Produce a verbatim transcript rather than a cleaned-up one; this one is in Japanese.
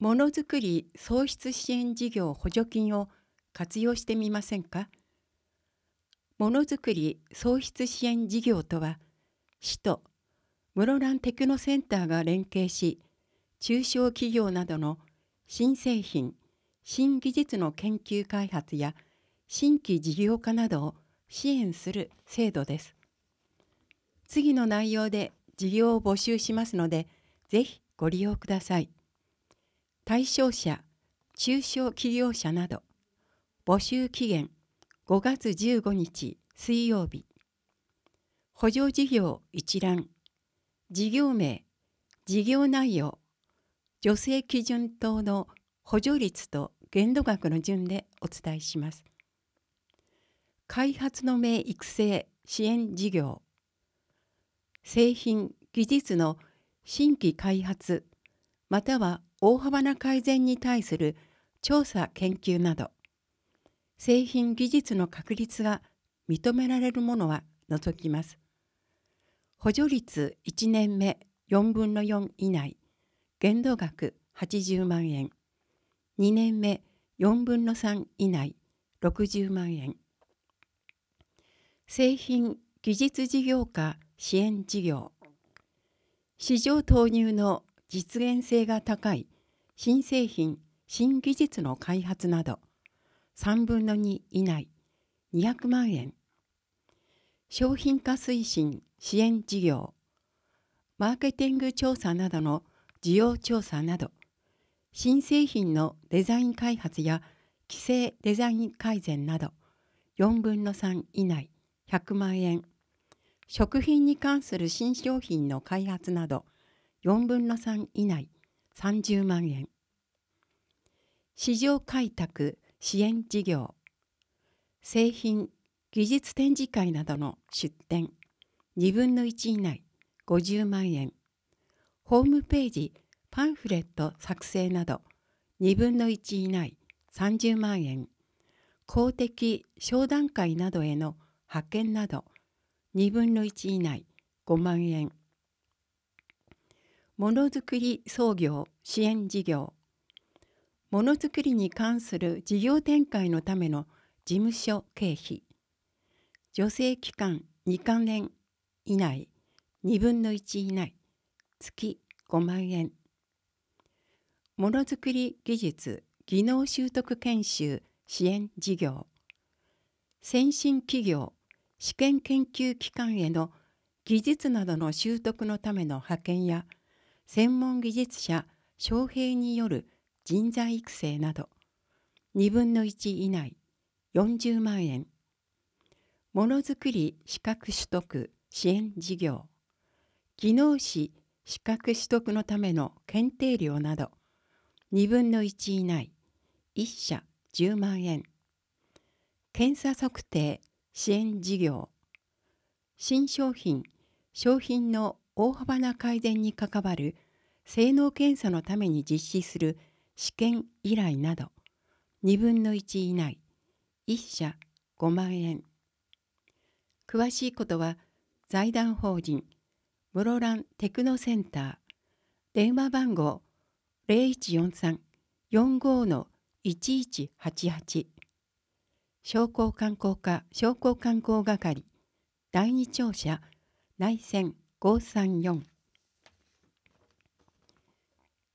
ものづくり創出支援事業補助金を活用してみませんか。ものづくり創出支援事業とは、市と室蘭テクノセンターが連携し、中小企業などの新製品、新技術の研究開発や新規事業化などを支援する制度です。次の内容で事業を募集しますので、ぜひご利用ください。対象者、中小企業者など、募集期限ごがつじゅうごにち水曜日。補助事業一覧、事業名、事業内容、助成基準等の補助率と限度額の順でお伝えします。開発の名育成支援事業、製品・技術の新規開発、または大幅な改善に対する調査研究など、製品技術の確立が認められるものは除きます。補助率いちねんめよんぶんのよん以内、限度額はちじゅうまんえん、にねんめよんぶんのさん以内、ろくじゅうまんえん。製品・技術事業化支援事業、市場投入の実現性が高い新製品・新技術の開発など、さんぶんのに以内、にひゃくまんえん。商品化推進支援事業、マーケティング調査などの需要調査など、新製品のデザイン開発や規制デザイン改善など、よんぶんのさん以内、ひゃくまんえん。食品に関する新商品の開発など、よんぶんのさん以内、さんじゅうまんえん。市場開拓支援事業、製品・技術展示会などの出展、にぶんのいち以内、ごじゅうまんえん。ホームページ・パンフレット作成など、にぶんのいち以内、さんじゅうまんえん。公的商談会などへの派遣など、にぶんのいち以内、ごまんえん。ものづくり創業支援事業、ものづくりに関する事業展開のための事務所経費、助成期間にかねん以内、にぶんのいち以内、月ごまんえん。ものづくり技術技能習得研修支援事業、先進企業試験研究機関への技術などの習得のための派遣や専門技術者招聘による人材育成など、にぶんのいち以内、よんじゅうまんえん。ものづくり資格取得支援事業、技能士資格取得のための検定料など、にぶんのいち以内、いっ社じゅうまんえん。検査測定支援事業、新商品・商品の大幅な改善に関わる性能検査のために実施する試験依頼など、にぶんのいち以内、いっ社ごまんえん。詳しいことは、財団法人室蘭テクノセンター、電話番号 ゼロいちよんさん よんご いちいちはちはち、商工観光課商工観光係第二庁舎内線ごーさんよん